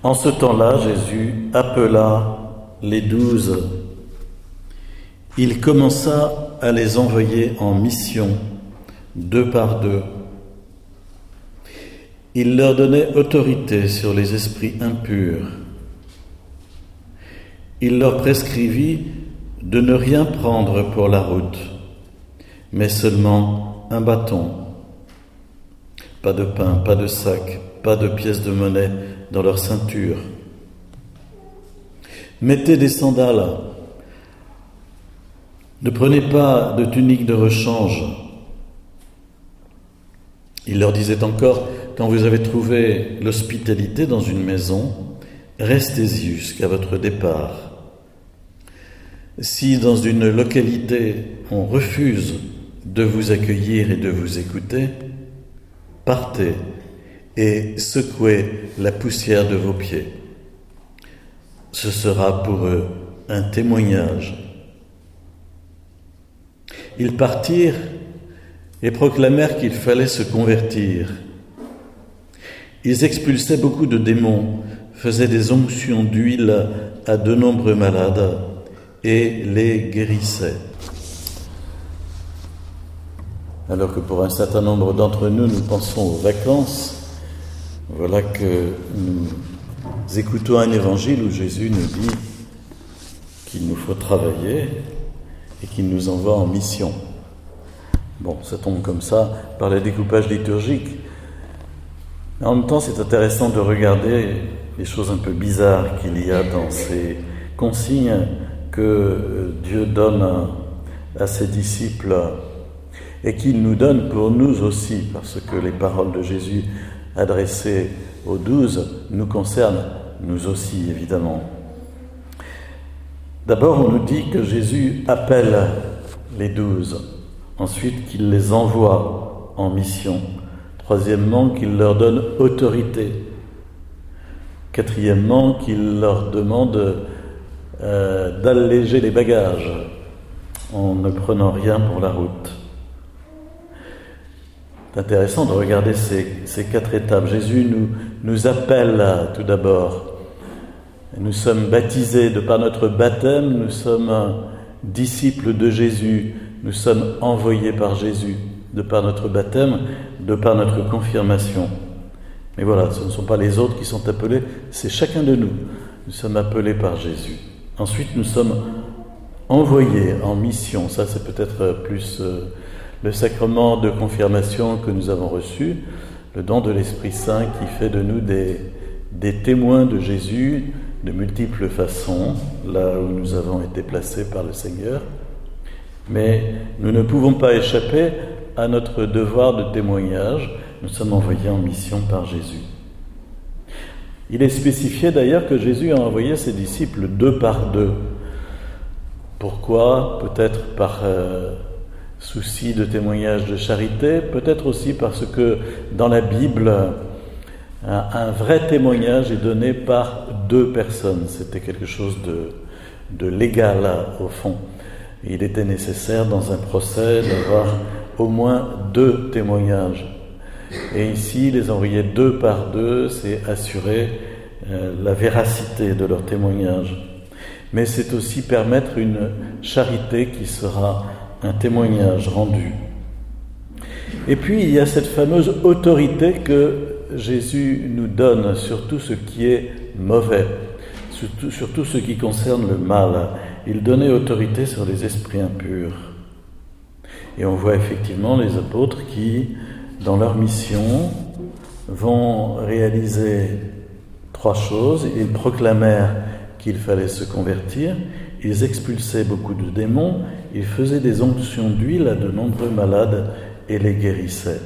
En ce temps-là, Jésus appela les 12. Il commença à les envoyer en mission, 2 par 2. Il leur donnait autorité sur les esprits impurs. Il leur prescrivit de ne rien prendre pour la route, mais seulement un bâton. Pas de pain, pas de sac, pas de pièces de monnaie dans leur ceinture. Mettez des sandales. Ne prenez pas de tunique de rechange. Il leur disait encore, quand vous avez trouvé l'hospitalité dans une maison, restez-y jusqu'à votre départ. Si dans une localité on refuse de vous accueillir et de vous écouter, partez et secouez la poussière de vos pieds. Ce sera pour eux un témoignage. Ils partirent et proclamèrent qu'il fallait se convertir. Ils expulsaient beaucoup de démons, faisaient des onctions d'huile à de nombreux malades et les guérissaient. Alors que pour un certain nombre d'entre nous, nous pensons aux vacances, voilà que nous écoutons un évangile où Jésus nous dit qu'il nous faut travailler et qu'il nous envoie en mission. Bon, ça tombe comme ça par le découpage liturgique. Mais en même temps, c'est intéressant de regarder les choses un peu bizarres qu'il y a dans ces consignes que Dieu donne à ses disciples et qu'il nous donne pour nous aussi, parce que les paroles de Jésus adressées aux 12 nous concernent, nous aussi évidemment. D'abord, on nous dit que Jésus appelle les 12, ensuite qu'il les envoie en mission, troisièmement qu'il leur donne autorité, quatrièmement qu'il leur demande d'alléger les bagages en ne prenant rien pour la route. C'est intéressant de regarder ces 4 étapes. Jésus nous appelle tout d'abord. Nous sommes baptisés de par notre baptême, nous sommes disciples de Jésus, nous sommes envoyés par Jésus de par notre baptême, de par notre confirmation. Mais voilà, ce ne sont pas les autres qui sont appelés, c'est chacun de nous. Nous sommes appelés par Jésus. Ensuite, nous sommes envoyés en mission. Ça, c'est peut-être plus le sacrement de confirmation que nous avons reçu, le don de l'Esprit Saint qui fait de nous des témoins de Jésus de multiples façons, là où nous avons été placés par le Seigneur. Mais nous ne pouvons pas échapper à notre devoir de témoignage. Nous sommes envoyés en mission par Jésus. Il est spécifié d'ailleurs que Jésus a envoyé ses disciples 2 par 2. Pourquoi ? Peut-être par souci de témoignage de charité, peut-être aussi parce que dans la Bible, un vrai témoignage est donné par 2 personnes. C'était quelque chose de légal au fond. Il était nécessaire dans un procès d'avoir au moins 2 témoignages. Et ici, les envoyer 2 par 2, c'est assurer la véracité de leur témoignage. Mais c'est aussi permettre une charité qui sera un témoignage rendu. Et puis, il y a cette fameuse autorité que Jésus nous donne sur tout ce qui est mauvais, sur tout ce qui concerne le mal. Il donnait autorité sur les esprits impurs. Et on voit effectivement les apôtres qui, dans leur mission, vont réaliser 3 choses. Ils proclamèrent qu'il fallait se convertir, ils expulsaient beaucoup de démons, ils faisaient des onctions d'huile à de nombreux malades et les guérissaient.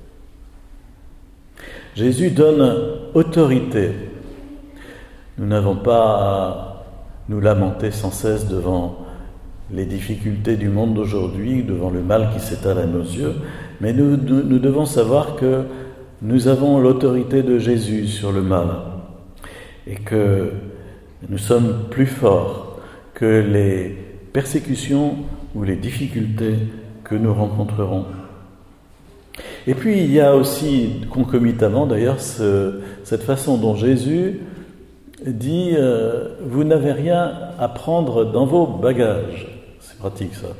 Jésus donne autorité. Nous n'avons pas à nous lamenter sans cesse devant les difficultés du monde d'aujourd'hui, devant le mal qui s'étale à nos yeux, mais nous devons savoir que nous avons l'autorité de Jésus sur le mal et que nous sommes plus forts que les persécutions ou les difficultés que nous rencontrerons. Et puis il y a aussi, concomitamment d'ailleurs, cette façon dont Jésus dit vous n'avez rien à prendre dans vos bagages. C'est pratique ça.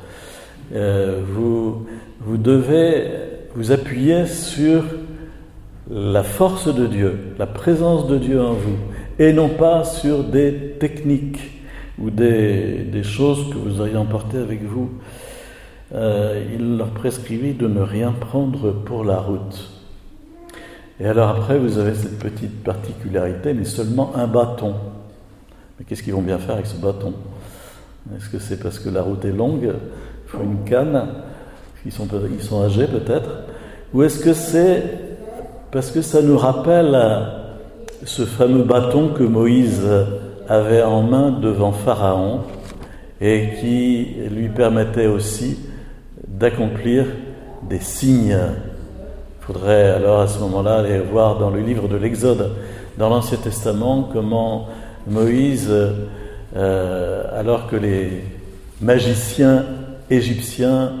Vous devez vous appuyer sur la force de Dieu, la présence de Dieu en vous, et non pas sur des techniques ou des choses que vous auriez emportées avec vous. Il leur prescrivit de ne rien prendre pour la route. Et alors après, vous avez cette petite particularité, mais seulement un bâton. Mais qu'est-ce qu'ils vont bien faire avec ce bâton? Est-ce que c'est parce que la route est longue, il faut une canne, ils sont âgés peut-être, ou est-ce que c'est parce que ça nous rappelle ce fameux bâton que Moïse avait en main devant Pharaon et qui lui permettait aussi d'accomplir des signes. Il faudrait alors à ce moment-là aller voir dans le livre de l'Exode, dans l'Ancien Testament, comment Moïse, alors que les magiciens égyptiens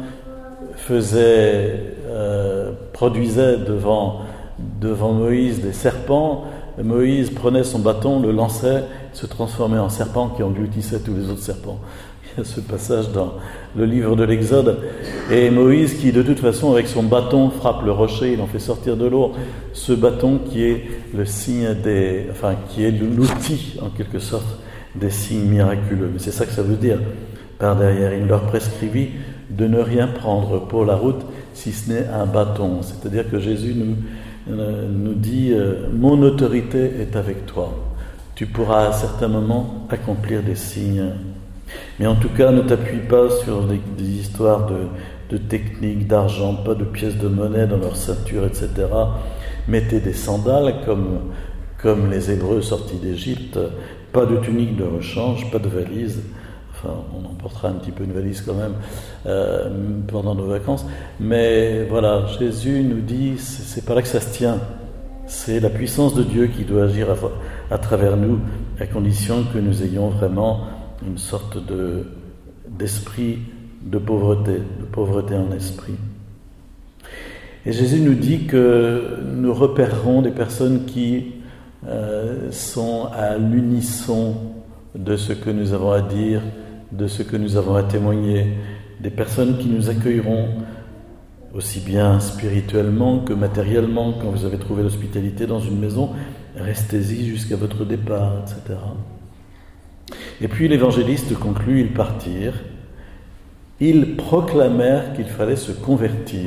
produisaient devant Moïse des serpents, Moïse prenait son bâton, le lançait, se transformait en serpent qui engloutissait tous les autres serpents. Il y a ce passage dans le livre de l'Exode. Et Moïse qui, de toute façon, avec son bâton, frappe le rocher, il en fait sortir de l'eau. Ce bâton qui est le signe qui est l'outil, en quelque sorte, des signes miraculeux. Mais c'est ça que ça veut dire. Par derrière, il leur prescrivit de ne rien prendre pour la route, si ce n'est un bâton. C'est-à-dire que Jésus nous dit « Mon autorité est avec toi. Tu pourras à certains moments accomplir des signes. » Mais en tout cas, ne t'appuie pas sur des histoires de techniques, d'argent, pas de pièces de monnaie dans leur ceinture, etc. Mettez des sandales comme les Hébreux sortis d'Égypte, pas de tunique de rechange, pas de valise. Enfin, on emportera un petit peu une valise quand même pendant nos vacances. Mais voilà, Jésus nous dit, c'est par là que ça se tient. C'est la puissance de Dieu qui doit agir à travers nous, à condition que nous ayons vraiment une sorte d'esprit de pauvreté en esprit. Et Jésus nous dit que nous repérerons des personnes qui sont à l'unisson de ce que nous avons à dire, de ce que nous avons à témoigner, des personnes qui nous accueilleront aussi bien spirituellement que matériellement. Quand vous avez trouvé l'hospitalité dans une maison, restez-y jusqu'à votre départ, etc. Et puis l'évangéliste conclut, ils partirent, ils proclamèrent qu'il fallait se convertir.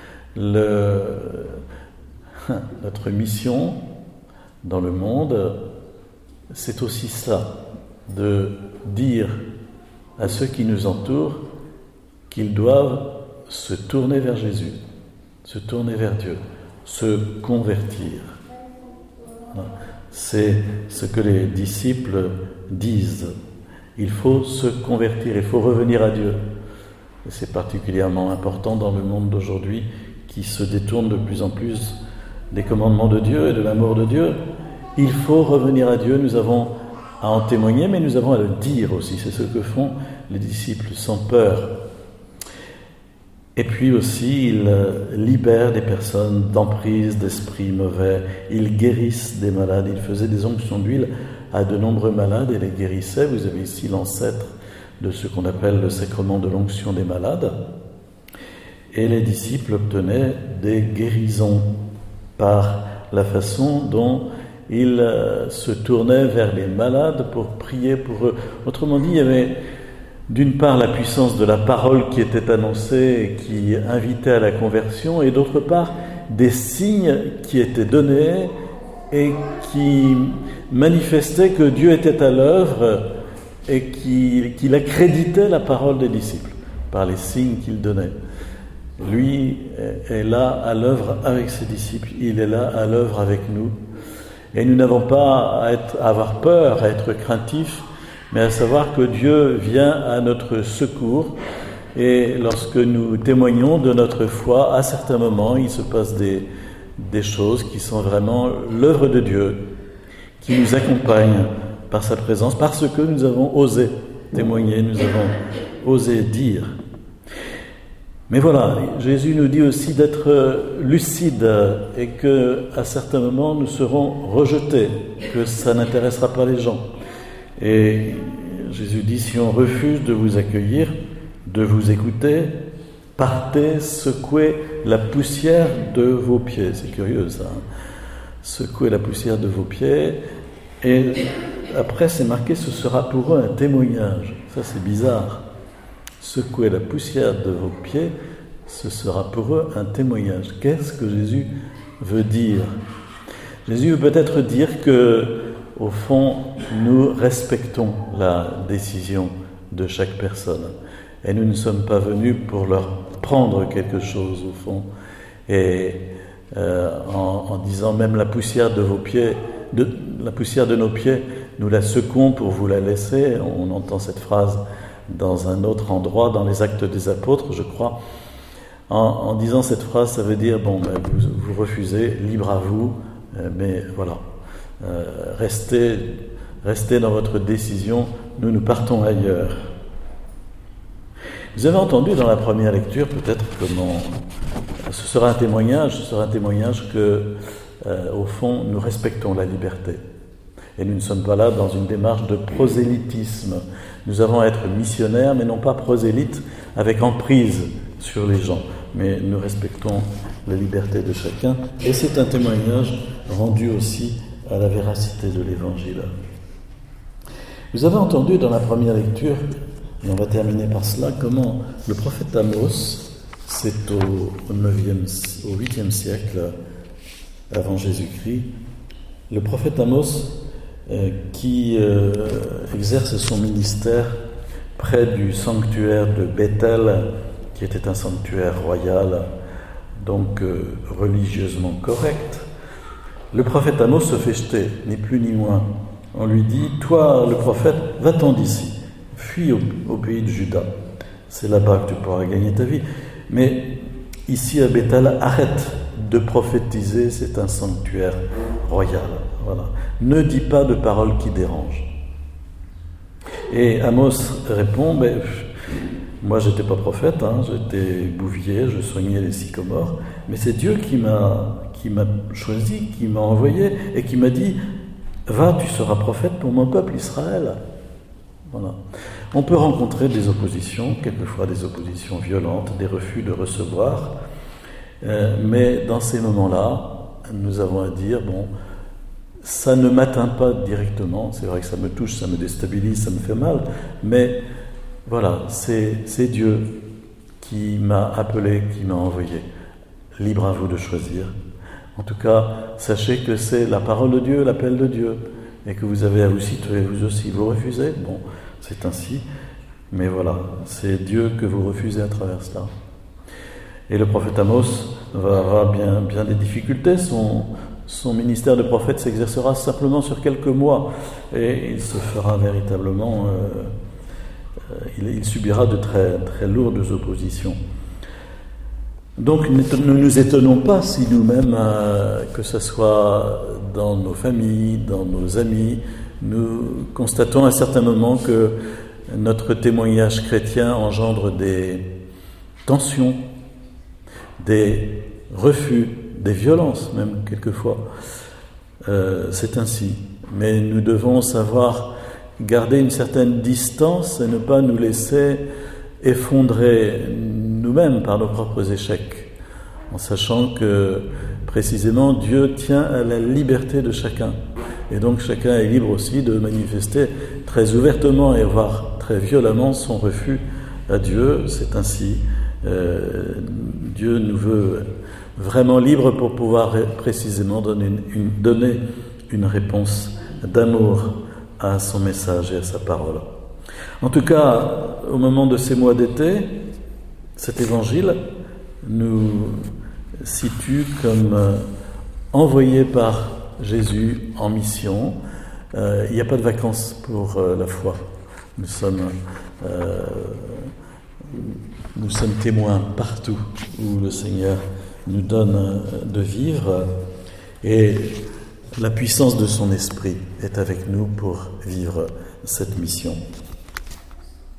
Notre mission dans le monde, c'est aussi ça, de dire à ceux qui nous entourent qu'ils doivent se tourner vers Jésus, se tourner vers Dieu, se convertir. C'est ce que les disciples disent. Il faut se convertir, il faut revenir à Dieu. Et c'est particulièrement important dans le monde d'aujourd'hui qui se détourne de plus en plus des commandements de Dieu et de l'amour de Dieu. Il faut revenir à Dieu, nous avons à en témoigner, mais nous avons à le dire aussi. C'est ce que font les disciples sans peur. Et puis aussi, ils libèrent des personnes d'emprise, d'esprits mauvais. Ils guérissent des malades. Ils faisaient des onctions d'huile à de nombreux malades et les guérissaient. Vous avez ici l'ancêtre de ce qu'on appelle le sacrement de l'onction des malades. Et les disciples obtenaient des guérisons par la façon dont ils se tournaient vers les malades pour prier pour eux. Autrement dit, il y avait d'une part la puissance de la parole qui était annoncée et qui invitait à la conversion, et d'autre part des signes qui étaient donnés et qui manifestaient que Dieu était à l'œuvre et qu'il accréditait la parole des disciples par les signes qu'il donnait. Lui est là à l'œuvre avec ses disciples, il est là à l'œuvre avec nous. Et nous n'avons pas à avoir peur, à être craintifs, mais à savoir que Dieu vient à notre secours. Et lorsque nous témoignons de notre foi, à certains moments, il se passe des choses qui sont vraiment l'œuvre de Dieu, qui nous accompagne par sa présence, parce que nous avons osé témoigner, nous avons osé dire. Mais voilà, Jésus nous dit aussi d'être lucide et qu'à certains moments nous serons rejetés, que ça n'intéressera pas les gens. Et Jésus dit, si on refuse de vous accueillir, de vous écouter, partez, secouez la poussière de vos pieds. C'est curieux ça, hein. Secouez la poussière de vos pieds. Et après c'est marqué, ce sera pour eux un témoignage. Ça c'est bizarre. Secouez la poussière de vos pieds, ce sera pour eux un témoignage. Qu'est-ce que Jésus veut dire? Jésus veut peut-être dire que, au fond, nous respectons la décision de chaque personne. Et nous ne sommes pas venus pour leur prendre quelque chose, au fond. Et en disant même la poussière de vos pieds, la poussière de nos pieds, nous la secouons pour vous la laisser. On entend cette phrase dans un autre endroit, dans les Actes des Apôtres, je crois. En disant cette phrase, ça veut dire, vous refusez, libre à vous, mais voilà, restez dans votre décision, nous partons ailleurs. Vous avez entendu dans la première lecture, peut-être, comment ce sera un témoignage que, au fond, nous respectons la liberté. Et nous ne sommes pas là dans une démarche de prosélytisme. Nous avons à être missionnaires, mais non pas prosélytes avec emprise sur les gens. Mais nous respectons la liberté de chacun. Et c'est un témoignage rendu aussi à la véracité de l'Évangile. Vous avez entendu dans la première lecture, et on va terminer par cela, comment le prophète Amos, c'est au 8e siècle avant Jésus-Christ, le prophète Amos qui exerce son ministère près du sanctuaire de Bethel, qui était un sanctuaire royal, donc religieusement correct. Le prophète Amos se fait jeter, ni plus ni moins. On lui dit, toi le prophète, va-t'en d'ici, fuis au pays de Juda. C'est là-bas que tu pourras gagner ta vie. Mais ici à Bethel, arrête de prophétiser, c'est un sanctuaire royal. Voilà. Ne dis pas de paroles qui dérangent. Et Amos répond, moi j'étais pas prophète, j'étais bouvier, je soignais les sycomores, mais c'est Dieu qui m'a choisi, qui m'a envoyé et qui m'a dit, va, tu seras prophète pour mon peuple Israël. Voilà. On peut rencontrer des oppositions, quelquefois des oppositions violentes, des refus de recevoir, mais dans ces moments-là, nous avons à dire, ça ne m'atteint pas directement, c'est vrai que ça me touche, ça me déstabilise, ça me fait mal, mais voilà, c'est Dieu qui m'a appelé, qui m'a envoyé. Libre à vous de choisir. En tout cas, sachez que c'est la parole de Dieu, l'appel de Dieu, et que vous avez à vous situer, vous aussi. Vous refusez, c'est ainsi, mais voilà, c'est Dieu que vous refusez à travers cela. Et le prophète Amos va avoir bien des difficultés. Son ministère de prophète s'exercera simplement sur quelques mois, et il se fera véritablement... il subira de très, très lourdes oppositions. Donc ne nous étonnons pas si nous-mêmes, que ce soit dans nos familles, dans nos amis, nous constatons à certains moments que notre témoignage chrétien engendre des tensions, des refus, des violences même quelquefois. C'est ainsi. Mais nous devons savoir garder une certaine distance et ne pas nous laisser effondrer nous-mêmes par nos propres échecs, en sachant que précisément Dieu tient à la liberté de chacun. Et donc chacun est libre aussi de manifester très ouvertement et voire très violemment son refus à Dieu. C'est ainsi. Dieu nous veut vraiment libres pour pouvoir précisément donner une réponse d'amour à son message et à sa parole. En tout cas, au moment de ces mois d'été, cet évangile nous situe comme envoyé par Jésus en mission. Il n'y a pas de vacances pour la foi. Nous sommes témoins partout où le Seigneur nous donne de vivre, et la puissance de son esprit est avec nous pour vivre cette mission.